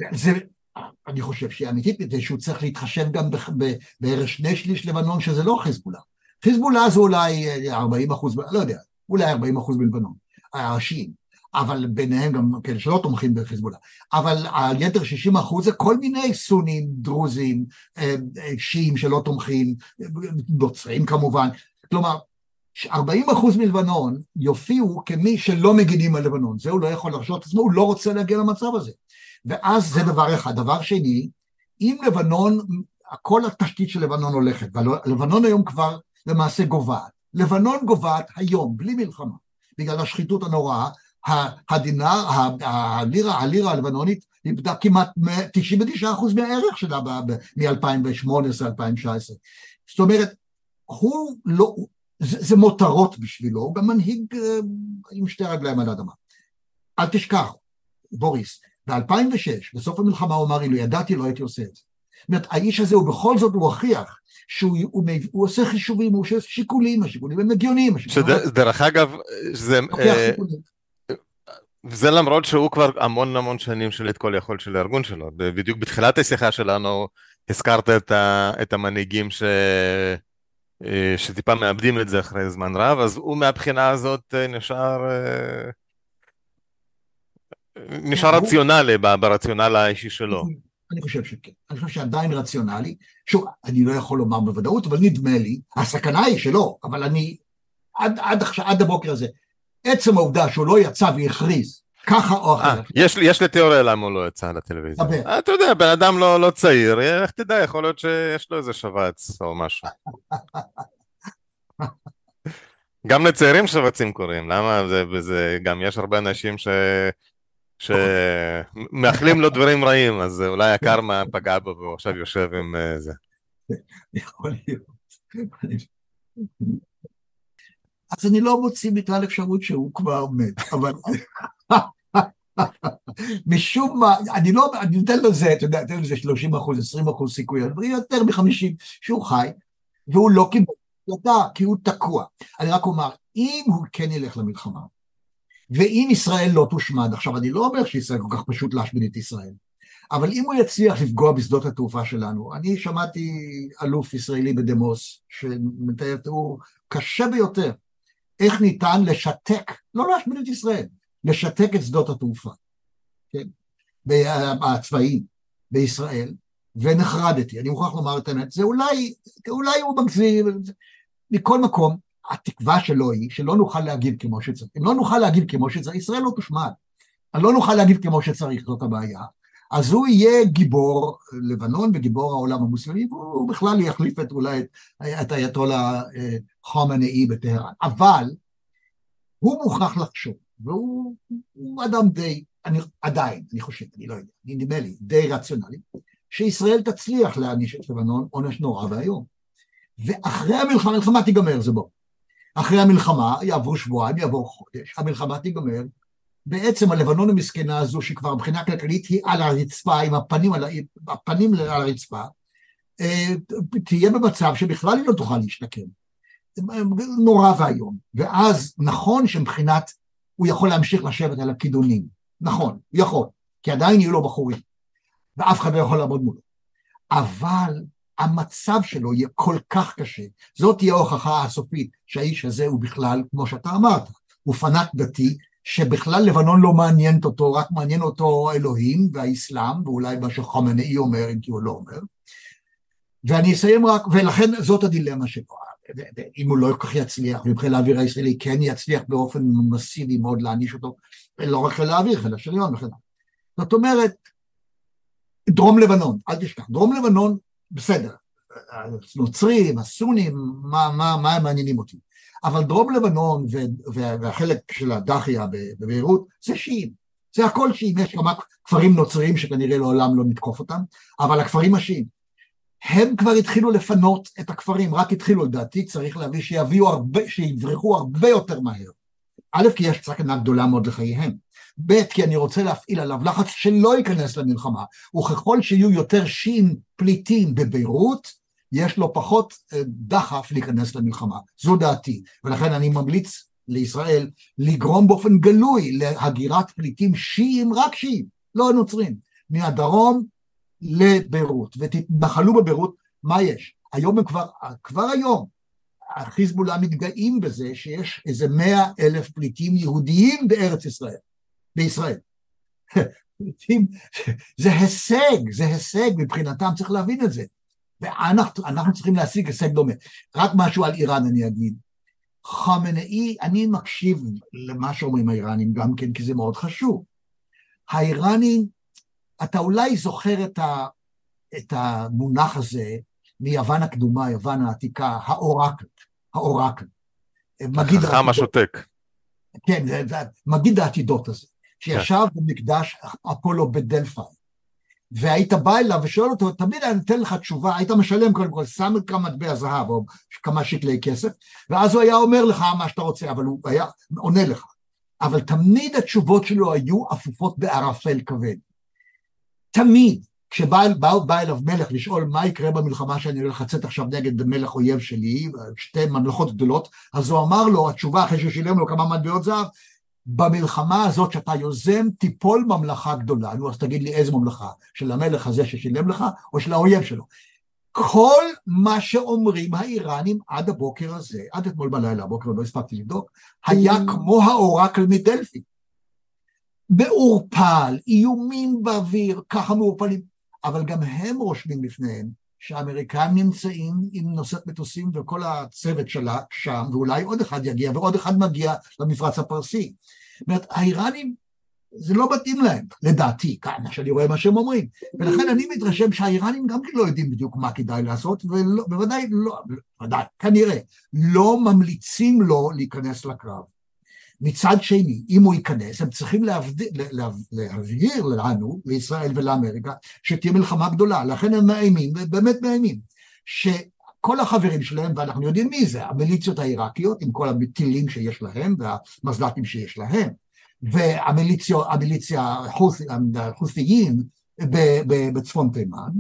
אני חושב שהיא אמיתית, כדי שהוא צריך להתחשב גם בערך 2/3 לבנון, שזה לא חיזבאללה. חיזבאללה זה אולי 40%, לא יודע, אולי 40% בלבנון, השיעים, אבל ביניהם גם כאלה שלא תומכים בחיזבאללה. אבל היתר 60% זה כל מיני סונים, דרוזים, שיעים שלא תומכים, נוצרים כמובן. כלומר, 40% מלבנון יופיעו כמי שלא מגינים על לבנון. זה הוא לא יכול לרשות עצמו, הוא לא רוצה להגיע למצב הזה. ואז זה דבר אחד. דבר שני, אם לבנון, כל התשתית של לבנון הולכת, ולבנון היום כבר למעשה גובעת. לבנון גובעת היום, בלי מלחמה, בגלל השחיתות הנוראה, הלירה הלבנונית איבדה כמעט 99% מהערך שלה מ-2018-2019. זאת אומרת, הוא לא, זה מותרות בשבילו, הוא גם מנהיג עם שתי רגליים על האדמה. אל תשכח, בוריס, ב-2006, בסוף המלחמה הוא אמר לי, ידעתי, לא הייתי עושה את זה. זאת אומרת, האיש הזה, ובכל זאת הוא הוכיח, שהוא עושה חישובים, הוא עושה שיקולים, השיקולים הם הגיוניים. דרך אגב, זה למרות שהוא כבר המון שנים שליט כל יכול של הארגון שלו. בדיוק בתחילת השיחה שלנו הזכרת את המנהיגים שטיפה מאבדים את זה אחרי זמן רב, אז הוא מהבחינה הזאת נשאר רציונלי ברציונל האישי שלו. אני חושב שכן, אני חושב שעדיין רציונלי, שוב, אני לא יכול לומר בוודאות, אבל נדמה לי, הסכנה היא שלא, אבל אני, עד הבוקר הזה, עצם העובדה שהוא לא יצא והכריז, ככה או אחרת. יש לי תיאוריה למה הוא לא יצא לטלוויזיה. אתה יודע, בן אדם לא צעיר, איך תדע, יכול להיות שיש לו איזה שבץ או משהו. גם לצעירים שבצים קוראים, למה? וזה גם יש הרבה אנשים שמאחלים לו דברים רעים, אז אולי הקרמה פגעה בו והוא עכשיו יושב עם זה. יכול להיות. אז אני לא מוציא בכלל אפשרות שהוא כבר מת, אבל משום מה, אני נותן לו זה, אתה יודע, נותן לו זה 30%, 20% סיכוי, אבל יותר מ-50 שהוא חי, והוא לא קיבל החלטה, כי הוא תקוע. אני רק אומר, אם הוא כן ילך למלחמה, ואם ישראל לא תושמד, עכשיו אני לא אומר שישראל כל כך פשוט להשמיד את ישראל, אבל אם הוא יצליח לפגוע בשדות התעופה שלנו, אני שמעתי אלוף ישראלי בדמוס, שמתאר תיאור קשה ביותר, איך ניתן לשתק, לא להשמיד את ישראל, לשתק את שדות התעופה, כן? הצבאיים בישראל, ונחרדתי, אני מוכרח לומר את האמת, זה אולי הוא מגזים, מכל מקום, התקווה שלו היא שלא נוכל להגיב כמו שצריך, אם לא נוכל להגיב כמו שצריך, ישראל לא תושמד, לא נוכל להגיב כמו שצריך, זאת הבעיה, אז הוא יהיה גיבור לבנון וגיבור העולם המוסלמי, והוא בכלל יחליף אולי את האייתולה חומנאי בטהרן, אבל הוא מוכרח לחשוב, והוא אדם אני חושב, אני לא יודע, נדמה לי, די רציונלי, שישראל תצליח להעניש את לבנון עונש נורא והיום. ואחרי המלחמה תיגמר, זה בוא. אחרי המלחמה, יעברו שבועיים, יעבור חודש, המלחמה תיגמר, בעצם הלבנון המסכנה הזו, שכבר מבחינה כלכלית היא על הרצפה, עם הפנים על הרצפה, תהיה במצב שבכלל היא לא תוכל להשתקם. נורא והיום. ואז נכון שמבחינת, הוא יכול להמשיך לשבת על הכידונים. נכון, הוא יכול, כי עדיין יהיו לו בחורים, ואף אחד לא יכול לעמוד מולו. אבל המצב שלו יהיה כל כך קשה, זאת תהיה ההוכחה הסופית, שהאיש הזה הוא בכלל, כמו שאתה אמרת, הוא פנאט דתי, שבכלל לבנון לא מעניינת אותו, רק מעניין אותו אלוהים והאסלאם, ואולי מה שחומנאי אומר, אם כי הוא לא אומר. ואני אסיים רק, ולכן זאת הדילמה שלו. אם הוא לא כל כך יצליח, מבחינת האוויר הישראלי כן יצליח באופן מסיבי מאוד להעניש אותו, לא רק חיל האוויר, חיל השריון וכן. זאת אומרת, דרום לבנון, אל תשכח, דרום לבנון, בסדר, הנוצרים, הסונים, מה הם מעניינים אותי? אבל דרום לבנון והחלק של הדחיה בביירות, זה שיעים, זה הכל שיעים, יש כמה כפרים נוצריים שכנראה לעולם לא נתקוף אותם, אבל הכפרים השיעים, הם כבר התחילו לפנות את הכפרים, רק התחילו לדעתי, צריך להביא שיברחו הרבה יותר מהר. א', כי יש סכנה גדולה מאוד לחייהם, ב', כי אני רוצה להפעיל עליו לחץ שלא ייכנס למלחמה, וככל שיהיו יותר שיעים פליטים בביירות, יש לו פחות דחף להיכנס למלחמה, זו דעתי, ולכן אני ממליץ לישראל לגרום באופן גלוי להגירת פליטים שיעים, רק שיעים, לא נוצרים, מהדרום לביירות, ותנחלו בביירות, מה יש? היום הם כבר היום, החיזבאללה מתגאים בזה שיש איזה 100,000 פליטים יהודיים בארץ ישראל, בישראל. זה הישג מבחינתם, צריך להבין את זה. ואנחנו צריכים להשיג הישג דומה. רק משהו על איראן אני אגיד. חמנאי, אני מקשיב למה שאומרים האיראנים גם כן, כי זה מאוד חשוב. האיראנים, אתה אולי זוכר את המונח הזה מיוון הקדומה, יוון העתיקה, האורקל. החכם השותק. כן, זה מגיד העתידות הזה, שישב במקדש אפולו בדלפאי, והיית בא אליו ושואל אותו, תמיד אני נותן לך תשובה, היית משלם קודם כל, שם כמה מטבע זהב או כמה שקלי כסף, ואז הוא היה אומר לך מה שאתה רוצה, אבל הוא היה עונה לך. אבל תמיד התשובות שלו היו אפופות בערפל כבד. תמיד, כשבא אליו מלך לשאול מה יקרה במלחמה שאני הולך לצאת עכשיו נגד מלך אויב שלי, שתי ממלכות גדולות, אז הוא אמר לו, התשובה אחרי ששילם לו כמה מטבעות זהב, במלחמה הזאת שאתה יוזם תיפול ממלכה גדולה. נו, אז תגיד לי איזה ממלכה, של המלך הזה ששילם לך, או של האויב שלו. כל מה שאומרים האיראנים עד הבוקר הזה, עד אתמול בלילה, הבוקר לא הספקתי לבדוק, היה כמו האורקל מדלפי. מעורפל, איומים באוויר, ככה מעורפלים, אבל גם הם רושמים לפניהם, שהאמריקאים נמצאים עם נושאת מטוסים וכל הצוות שלה שם, ואולי עוד אחד יגיע, ועוד אחד מגיע למפרץ הפרסי. זאת אומרת, האיראנים, זה לא מתאים להם, לדעתי, כמה שאני רואה מה שהם אומרים. ולכן אני מתרשם שהאיראנים גם לא יודעים בדיוק מה כדאי לעשות, ובוודאי לא, ודאי, כנראה, לא ממליצים לו להיכנס לקרב. מצד שני, אם הוא ייכנס, הם צריכים להבהיר לנו, לישראל ולאמריקה, שתהיה מלחמה גדולה. לכן הם מאיימים, ובאמת מאיימים, שכל החברים שלהם, ואנחנו יודעים מי זה, המיליציות העיראקיות, עם כל הטילים שיש להם, והמזל"טים שיש להם, והמיליציה החות'יין בצפון תימן,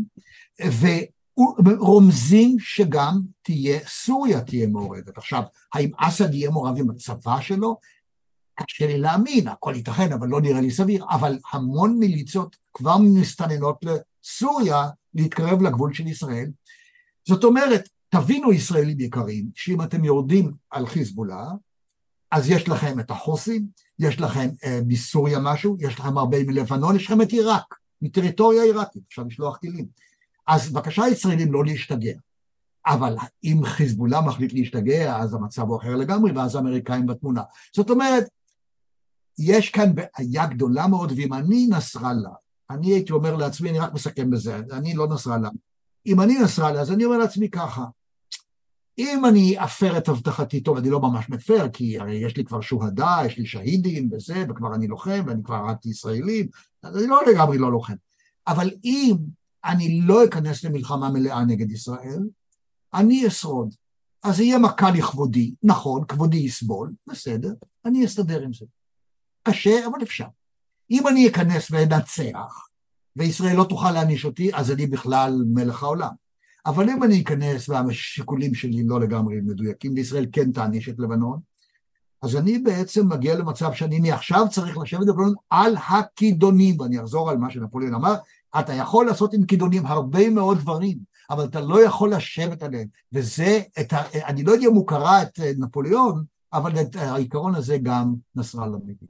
ורומזים שגם סוריה תהיה מעורבת. עכשיו, האם אסד יהיה מעורב עם הצבא שלו? קשה לי להאמין, הכל ייתכן, אבל לא נראה לי סביר, אבל המון מיליציות כבר מסתננות לסוריה להתקרב לגבול של ישראל. זאת אומרת, תבינו ישראלים יקרים, שאם אתם יורדים על חיזבאללה, אז יש לכם את החוסים, יש לכם מסוריה משהו, יש לכם הרבה מלבנון, יש לכם את עיראק, מטריטוריה עיראקית, אפשר לשלוח טילים. אז בבקשה ישראלים לא להשתגע. אבל אם חיזבאללה מחליט להשתגע, אז המצב הוא אחר לגמרי, ואז האמריקאים בתמונה. זאת אומרת, יש כאן בעיה גדולה מאוד, ואם אני נסראללה, אני הייתי אומר לעצמי, אני רק מסכם בזה, אני לא נסראללה. אם אני נסראללה, אז אני אומר לעצמי ככה, אם אני אפר את הבטחתי, טוב, אני לא ממש מפר, כי הרי יש לי כבר שוהדה, יש לי שהידים וזה, וכבר אני לוחם, ואני כבר הרגתי ישראלים, אז אני לא לגמרי לא לוחם. אבל אם אני לא אכנס למלחמה מלאה נגד ישראל, אני אשרוד. אז יהיה מכה לכבודי, נכון, כבודי יסבול, בסדר, אני אסתדר עם זה. קשה, אבל אפשר. אם אני אכנס ואנצח, וישראל לא תוכל להעניש אותי, אז אני בכלל מלך העולם. אבל אם אני אכנס והשיקולים שלי לא לגמרי מדויקים, וישראל כן תעניש את לבנון, אז אני בעצם מגיע למצב שאני מעכשיו צריך לשבת לבנון על הכידונים, ואני אחזור על מה שנפוליאון אמר, אתה יכול לעשות עם כידונים הרבה מאוד דברים, אבל אתה לא יכול לשבת עליהם, וזה, אני לא יודע אם הוא קרא את נפוליאון, אבל את העיקרון הזה גם נסראללה מביא.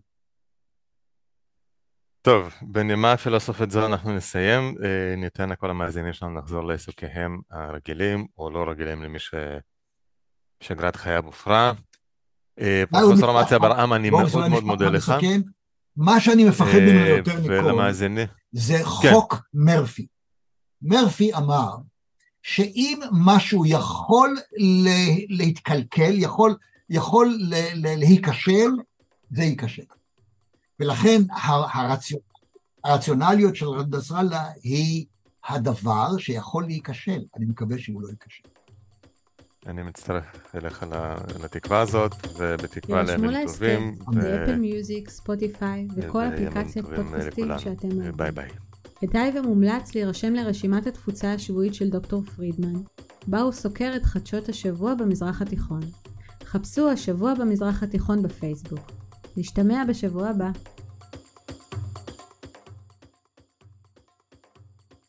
טוב, בנימה פילוסופית זו אנחנו נסיים, ניתן לכל המאזינים שלנו לחזור לעיסוקיהם הרגילים, או לא רגילים למי ששגרת חייו הופרה. פרופסור אמציה ברעם, אני מאוד מאוד מודה לך. מה שאני מפחד ממנו יותר מכל, זה חוק מרפי. מרפי אמר שאם משהו יכול להתקלקל, יכול להיכשל, זה ייכשל. ולכן הרציונליות של נסראללה היא הדבר שיכול להיכשל. אני מקווה שהוא לא ייכשל. אני מצטרף אליך לתקווה הזאת, ובתקווה לימים טובים. באפל מיוזיק, ספוטיפיי וכל אפליקציית פודקאסטים שאתם אוהבים. ביי ביי. כדאי ומומלץ להירשם לרשימת התפוצה השבועית של דוקטור פרידמן, בה הוא סוקר את חדשות השבוע במזרח התיכון. חפשו השבוע במזרח התיכון בפייסבוק. נשתמע בשבוע הבא.